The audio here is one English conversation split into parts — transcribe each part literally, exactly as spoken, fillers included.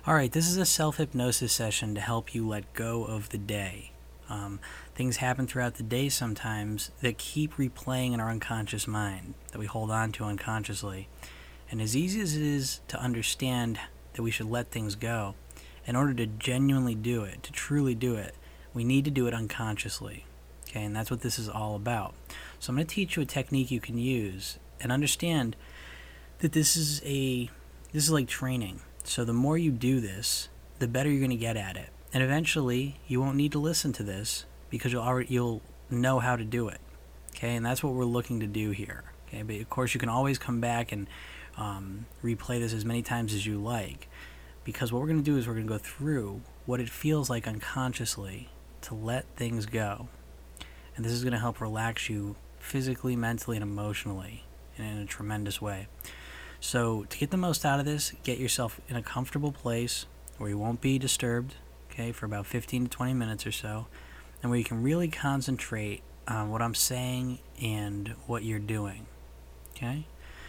All right, this is a self-hypnosis session to help you let go of the day. Um, things happen throughout the day sometimes that keep replaying in our unconscious mind, that we hold on to unconsciously. And as easy as it is to understand that we should let things go, in order to genuinely do it, to truly do it, we need to do it unconsciously. Okay, and that's what this is all about. So I'm going to teach you a technique you can use, and understand that this is a this is like training. So the more you do this, the better you're going to get at it. And eventually, you won't need to listen to this because you'll already you'll know how to do it. Okay, and that's what we're looking to do here. Okay, but of course you can always come back and um, replay this as many times as you like, because what we're going to do is we're going to go through what it feels like unconsciously to let things go. And this is going to help relax you physically, mentally, and emotionally in a tremendous way. So to get the most out of this, get yourself in a comfortable place where you won't be disturbed, okay, for about fifteen to twenty minutes or so, and where you can really concentrate on what I'm saying and what you're doing, okay?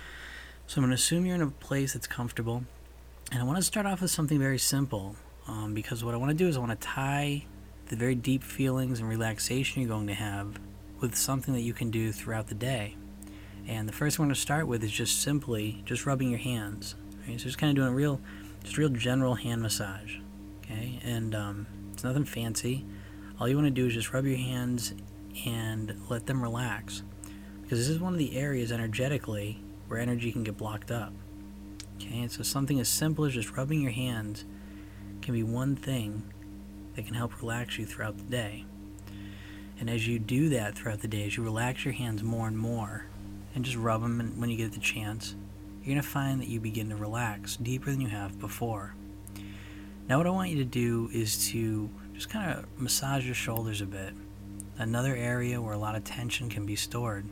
So I'm going to assume you're in a place that's comfortable, and I want to start off with something very simple, um, because what I want to do is I want to tie the very deep feelings and relaxation you're going to have with something that you can do throughout the day. And the first one to start with is just simply just rubbing your hands. Right? So just kind of doing a real, just real general hand massage. Okay, and um, it's nothing fancy. All you want to do is just rub your hands and let them relax, because this is one of the areas energetically where energy can get blocked up. Okay, and so something as simple as just rubbing your hands can be one thing that can help relax you throughout the day. And as you do that throughout the day, as you relax your hands more and more, and just rub them when you get the chance, you're going to find that you begin to relax deeper than you have before. Now what I want you to do is to just kind of massage your shoulders a bit, another area where a lot of tension can be stored.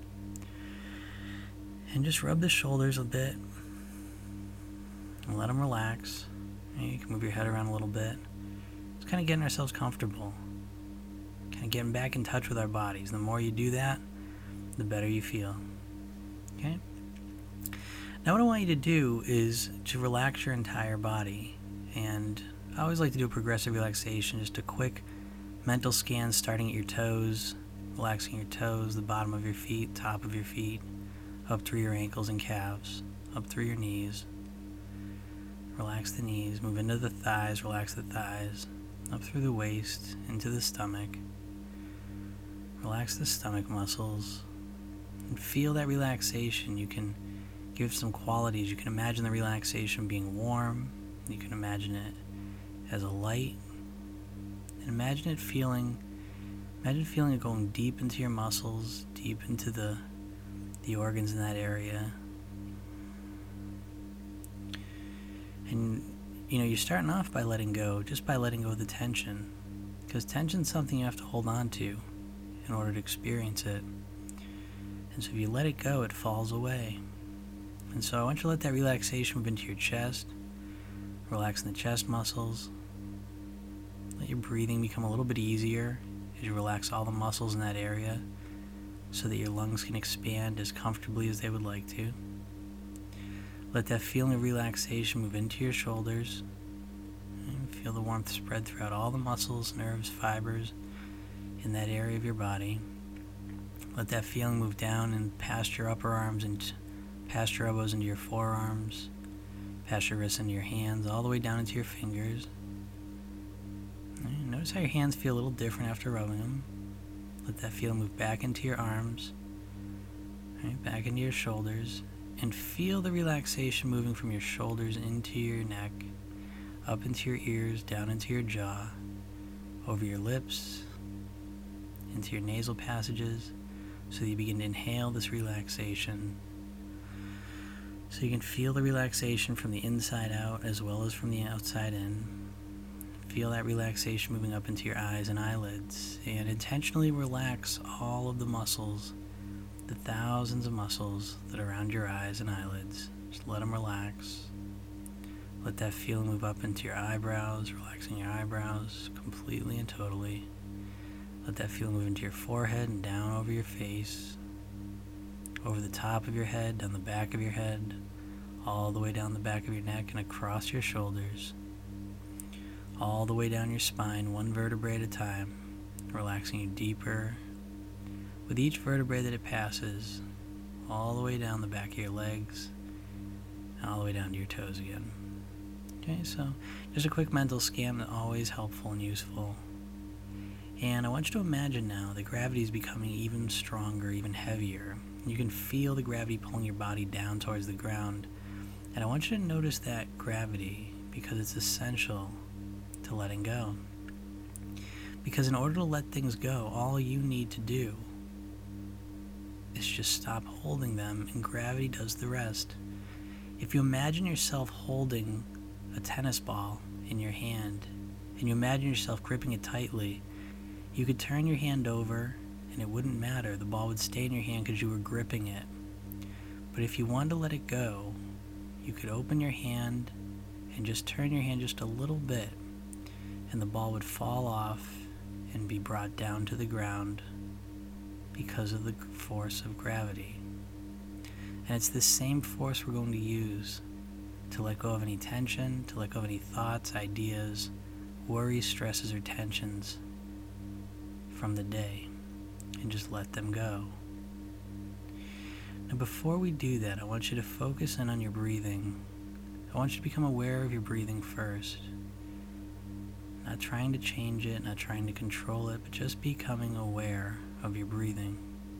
And just rub the shoulders a bit and let them relax. You can move your head around a little bit. Just kind of getting ourselves comfortable, kind of getting back in touch with our bodies. The more you do that, the better you feel. Okay? Now what I want you to do is to relax your entire body. And I always like to do a progressive relaxation, just a quick mental scan starting at your toes, relaxing your toes, the bottom of your feet, top of your feet, up through your ankles and calves, up through your knees. Relax the knees, move into the thighs, relax the thighs, up through the waist, into the stomach. Relax the stomach muscles. And feel that relaxation. You can give some qualities. You can imagine the relaxation being warm. You can imagine it as a light. And imagine it feeling, imagine feeling it going deep into your muscles, deep into the, the organs in that area. And, you know, you're starting off by letting go, just by letting go of the tension. Because tension's something you have to hold on to in order to experience it. And so if you let it go, it falls away. And so I want you to let that relaxation move into your chest, relaxing the chest muscles. Let your breathing become a little bit easier as you relax all the muscles in that area so that your lungs can expand as comfortably as they would like to. Let that feeling of relaxation move into your shoulders. And feel the warmth spread throughout all the muscles, nerves, fibers in that area of your body. Let that feeling move down and past your upper arms and past your elbows into your forearms, past your wrists into your hands, all the way down into your fingers. And notice how your hands feel a little different after rubbing them. Let that feeling move back into your arms, right, back into your shoulders, and feel the relaxation moving from your shoulders into your neck, up into your ears, down into your jaw, over your lips, into your nasal passages, so that you begin to inhale this relaxation. So you can feel the relaxation from the inside out as well as from the outside in. Feel that relaxation moving up into your eyes and eyelids, and intentionally relax all of the muscles, the thousands of muscles that are around your eyes and eyelids. Just let them relax. Let that feeling move up into your eyebrows, relaxing your eyebrows completely and totally. Let that feeling move into your forehead and down over your face, over the top of your head, down the back of your head, all the way down the back of your neck and across your shoulders. all the way down your spine, one vertebrae at a time, relaxing you deeper with each vertebrae that it passes, all the way down the back of your legs, and all the way down to your toes again. Okay, so just a quick mental scan that's always helpful and useful. And I want you to imagine now that gravity is becoming even stronger, even heavier. You can feel the gravity pulling your body down towards the ground. And I want you to notice that gravity because it's essential to letting go. Because in order to let things go, all you need to do is just stop holding them, and gravity does the rest. If you imagine yourself holding a tennis ball in your hand, and you imagine yourself gripping it tightly, you could turn your hand over and it wouldn't matter. The ball would stay in your hand because you were gripping it. But if you wanted to let it go, you could open your hand and just turn your hand just a little bit, and the ball would fall off and be brought down to the ground because of the force of gravity. And it's this same force we're going to use to let go of any tension, to let go of any thoughts, ideas, worries, stresses, or tensions from the day, and just let them go. Now before we do that, I want you to focus in on your breathing. I want you to become aware of your breathing first. Not trying to change it, not trying to control it, but just becoming aware of your breathing.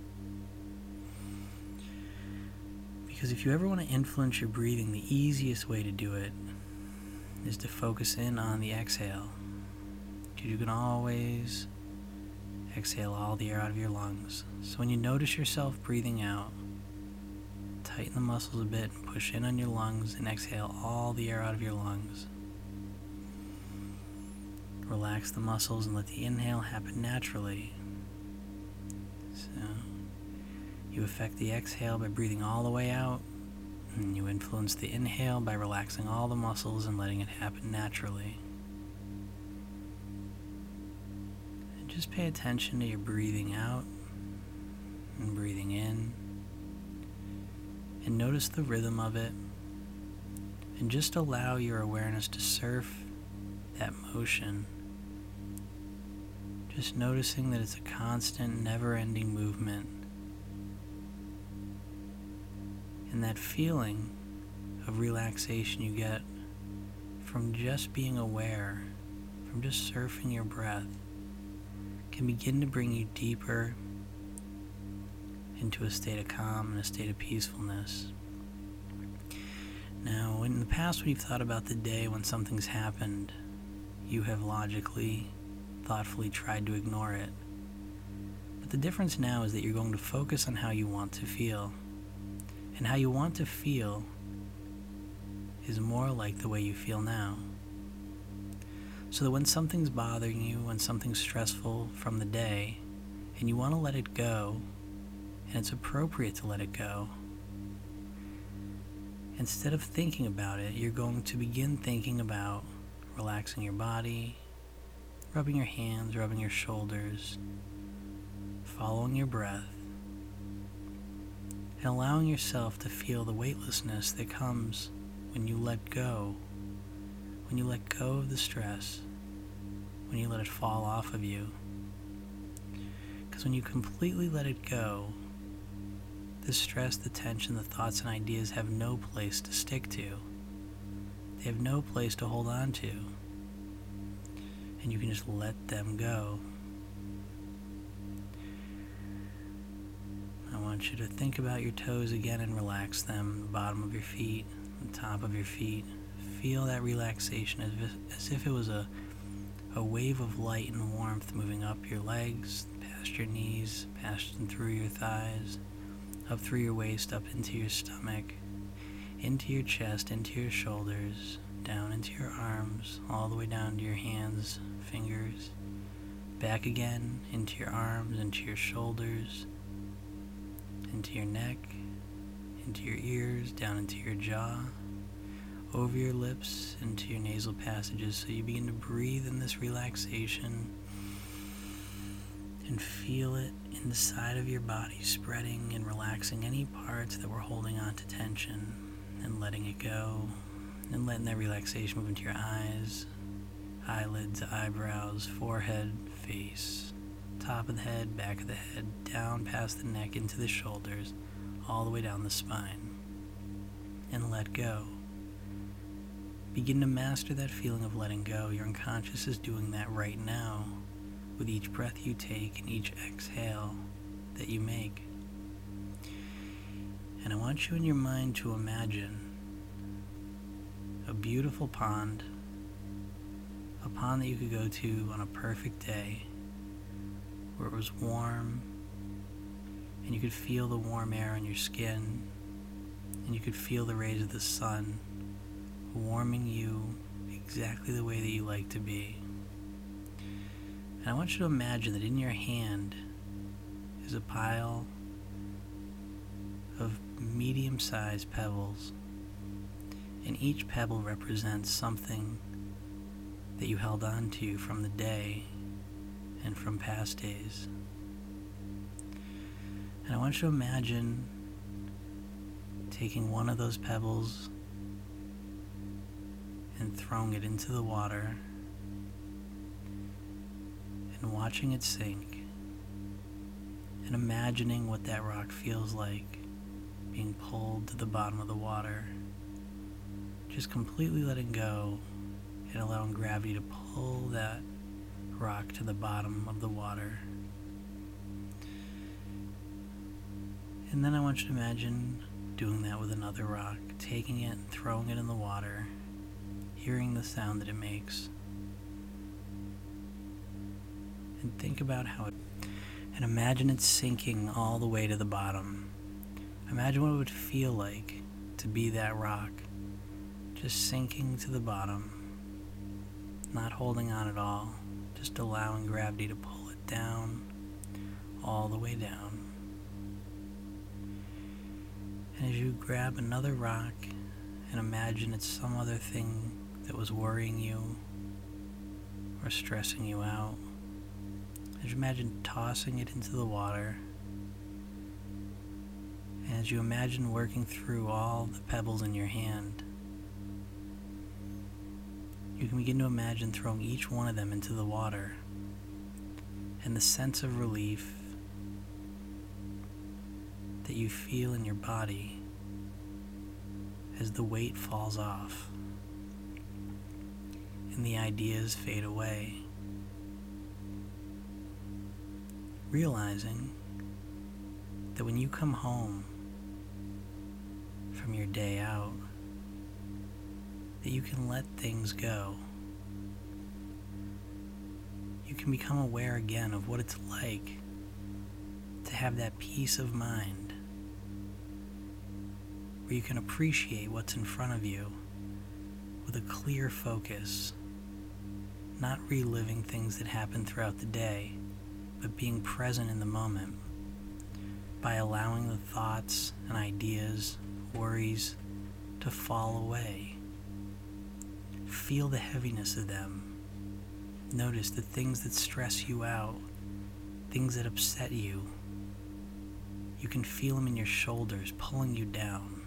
Because if you ever want to influence your breathing, the easiest way to do it is to focus in on the exhale. Because you can always exhale all the air out of your lungs. So when you notice yourself breathing out, tighten the muscles a bit and push in on your lungs and exhale all the air out of your lungs. Relax the muscles and let the inhale happen naturally. So you affect the exhale by breathing all the way out, and you influence the inhale by relaxing all the muscles and letting it happen naturally. And just pay attention to your breathing out and breathing in, and notice the rhythm of it, and just allow your awareness to surf that motion. Just noticing that it's a constant, never-ending movement. And that feeling of relaxation you get from just being aware, from just surfing your breath, can begin to bring you deeper into a state of calm and a state of peacefulness. Now, in the past when you've thought about the day when something's happened, you have logically, thoughtfully tried to ignore it. But the difference now is that you're going to focus on how you want to feel. And how you want to feel is more like the way you feel now. So that when something's bothering you, when something's stressful from the day, and you want to let it go, and it's appropriate to let it go, instead of thinking about it, you're going to begin thinking about relaxing your body, rubbing your hands, rubbing your shoulders, following your breath, and allowing yourself to feel the weightlessness that comes when you let go, when you let go of the stress, when you let it fall off of you. Because when you completely let it go, the stress, the tension, the thoughts and ideas have no place to stick to. They have no place to hold on to. And you can just let them go. I want you to think about your toes again and relax them, the bottom of your feet, the top of your feet. Feel that relaxation as if, as if it was a, a wave of light and warmth moving up your legs, past your knees, past and through your thighs, up through your waist, up into your stomach, into your chest, into your shoulders, down into your arms, all the way down to your hands, fingers, back again, into your arms, into your shoulders, into your neck, into your ears, down into your jaw, over your lips, into your nasal passages. So you begin to breathe in this relaxation and feel it inside of your body, spreading and relaxing any parts that were holding on to tension and letting it go, and letting that relaxation move into your eyes, eyelids, eyebrows, forehead, face, top of the head, back of the head, down past the neck into the shoulders, all the way down the spine. And let go. Begin to master that feeling of letting go. Your unconscious is doing that right now with each breath you take and each exhale that you make. And I want you in your mind to imagine a beautiful pond, a pond that you could go to on a perfect day where it was warm and you could feel the warm air on your skin and you could feel the rays of the sun warming you exactly the way that you like to be. And I want you to imagine that in your hand is a pile of medium-sized pebbles, and each pebble represents something that you held on to from the day and from past days. And I want you to imagine taking one of those pebbles and throwing it into the water and watching it sink and imagining what that rock feels like being pulled to the bottom of the water, just completely letting go and allowing gravity to pull that rock to the bottom of the water. And then I want you to imagine doing that with another rock, taking it and throwing it in the water, hearing the sound that it makes, and think about how it, and imagine it sinking all the way to the bottom. Imagine what it would feel like to be that rock, just sinking to the bottom, not holding on at all, just allowing gravity to pull it down, all the way down. And as you grab another rock and imagine it's some other thing that was worrying you or stressing you out, as you imagine tossing it into the water, and as you imagine working through all the pebbles in your hand, you can begin to imagine throwing each one of them into the water, and the sense of relief that you feel in your body as the weight falls off and the ideas fade away. Realizing that when you come home from your day out, that you can let things go. You can become aware again of what it's like to have that peace of mind where you can appreciate what's in front of you with a clear focus, not reliving things that happened throughout the day, but being present in the moment by allowing the thoughts and ideas, worries to fall away. Feel the heaviness of them. Notice the things that stress you out, things that upset you. You can feel them in your shoulders pulling you down.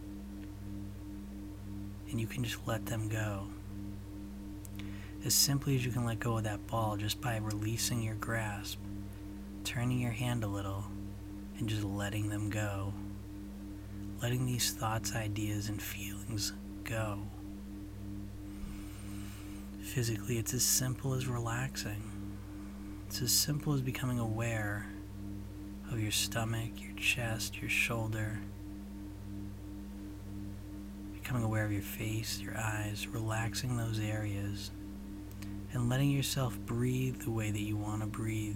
And you can just let them go. As simply as you can let go of that ball just by releasing your grasp, turning your hand a little, and just letting them go. Letting these thoughts, ideas, and feelings go. Physically, it's as simple as relaxing. It's as simple as becoming aware of your stomach, your chest, your shoulder. Becoming aware of your face, your eyes, relaxing those areas, and letting yourself breathe the way that you want to breathe.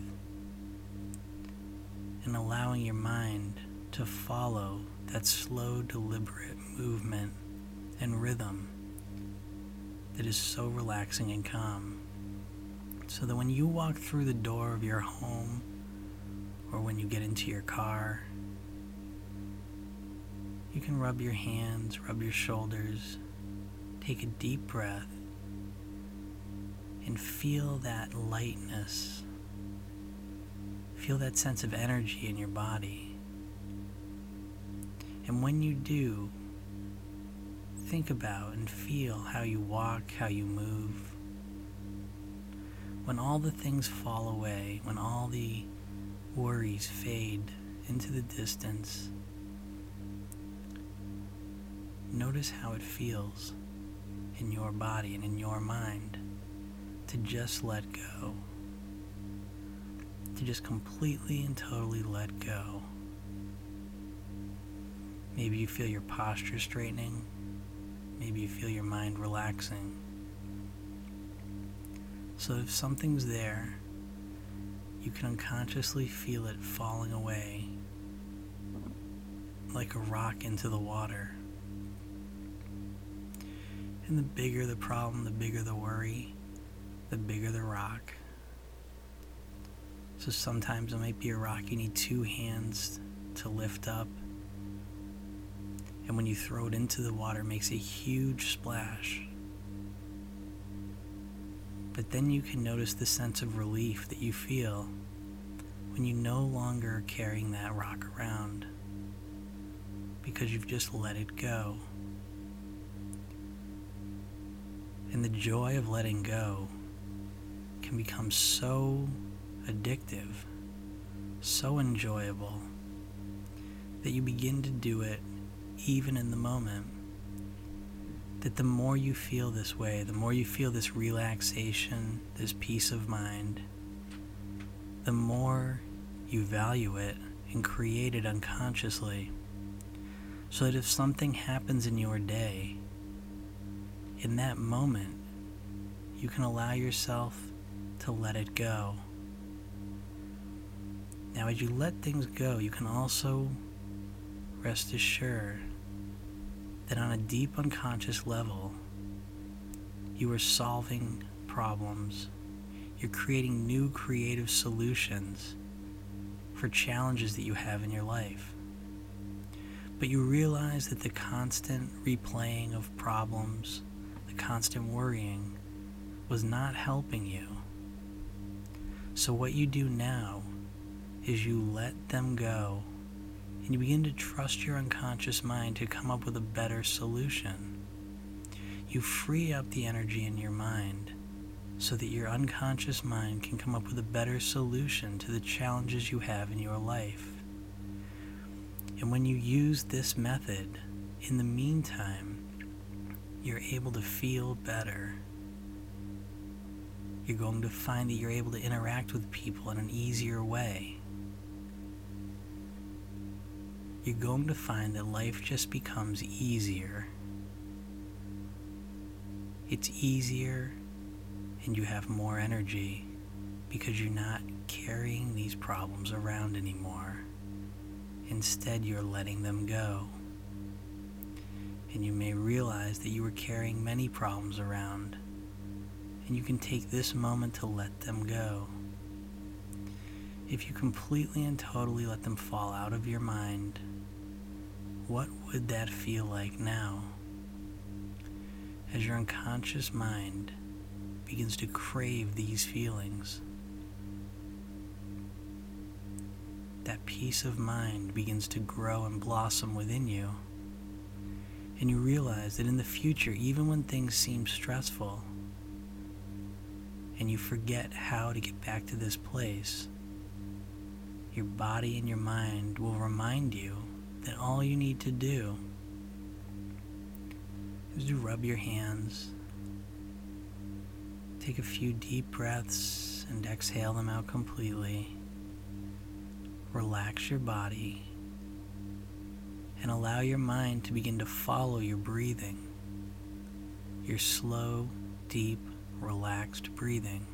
And allowing your mind to follow that slow, deliberate movement and rhythm that is so relaxing and calm. So that when you walk through the door of your home, or when you get into your car, you can rub your hands, rub your shoulders, take a deep breath, and feel that lightness. Feel that sense of energy in your body. And when you do, think about and feel how you walk, how you move, when all the things fall away, when all the worries fade into the distance, notice how it feels in your body and in your mind to just let go, to just completely and totally let go. Maybe you feel your posture straightening. Maybe you feel your mind relaxing. So if something's there, you can unconsciously feel it falling away like a rock into the water. And the bigger the problem, the bigger the worry, the bigger the rock. So sometimes it might be a rock you need two hands to lift up. And when you throw it into the water, it makes a huge splash. But then you can notice the sense of relief that you feel when you no longer are carrying that rock around, because you've just let it go. And the joy of letting go can become so addictive, so enjoyable, that you begin to do it even in the moment. That the more you feel this way, the more you feel this relaxation, this peace of mind, the more you value it and create it unconsciously. So that if something happens in your day, in that moment, you can allow yourself to let it go. Now, as you let things go, you can also rest assured that on a deep unconscious level, you are solving problems. You're creating new creative solutions for challenges that you have in your life. But you realize that the constant replaying of problems, the constant worrying, was not helping you. So what you do now is you let them go, and you begin to trust your unconscious mind to come up with a better solution. You free up the energy in your mind so that your unconscious mind can come up with a better solution to the challenges you have in your life. And when you use this method, in the meantime, you're able to feel better. You're going to find that you're able to interact with people in an easier way. You're going to find that life just becomes easier. It's easier, and you have more energy because you're not carrying these problems around anymore. Instead, you're letting them go. And you may realize that you were carrying many problems around, and you can take this moment to let them go. If you completely and totally let them fall out of your mind, what would that feel like now? As your unconscious mind begins to crave these feelings, that peace of mind begins to grow and blossom within you, and you realize that in the future, even when things seem stressful, and you forget how to get back to this place, your body and your mind will remind you that all you need to do is to rub your hands, take a few deep breaths and exhale them out completely. Relax your body and allow your mind to begin to follow your breathing, your slow, deep, relaxed breathing.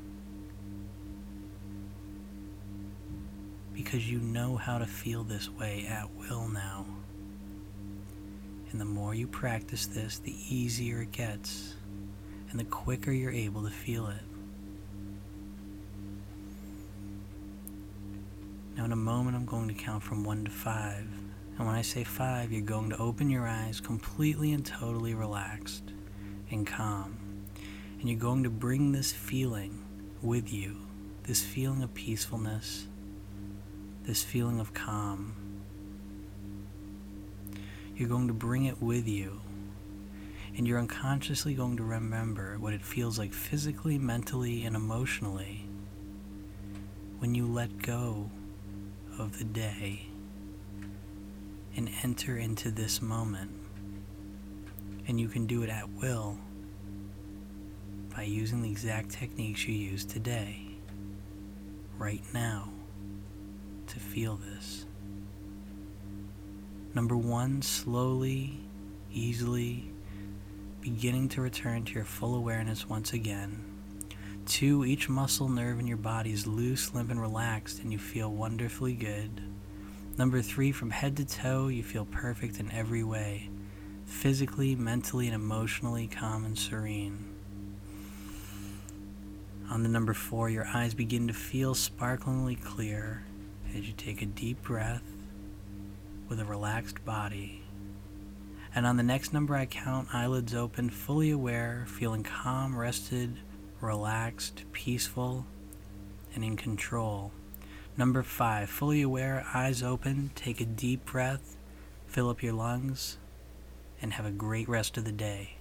Because you know how to feel this way at will now. And the more you practice this, the easier it gets, and the quicker you're able to feel it. Now in a moment, I'm going to count from one to five. And when I say five, you're going to open your eyes completely and totally relaxed and calm. And you're going to bring this feeling with you, this feeling of peacefulness, this feeling of calm. You're going to bring it with you, And you're unconsciously going to remember what it feels like physically, mentally, and emotionally when you let go of the day and enter into this moment. And you can do it at will by using the exact techniques you used today, right now, to feel this. Number one, slowly, easily, beginning to return to your full awareness once again. Two, each muscle, nerve in your body is loose, limp, and relaxed, and you feel wonderfully good. Number three, from head to toe, you feel perfect in every way, physically, mentally, and emotionally calm and serene. On the number four, your eyes begin to feel sparklingly clear as you take a deep breath with a relaxed body. And on the next number I count, eyelids open, fully aware, feeling calm, rested, relaxed, peaceful, and in control. Number five, fully aware, eyes open, take a deep breath, fill up your lungs, and have a great rest of the day.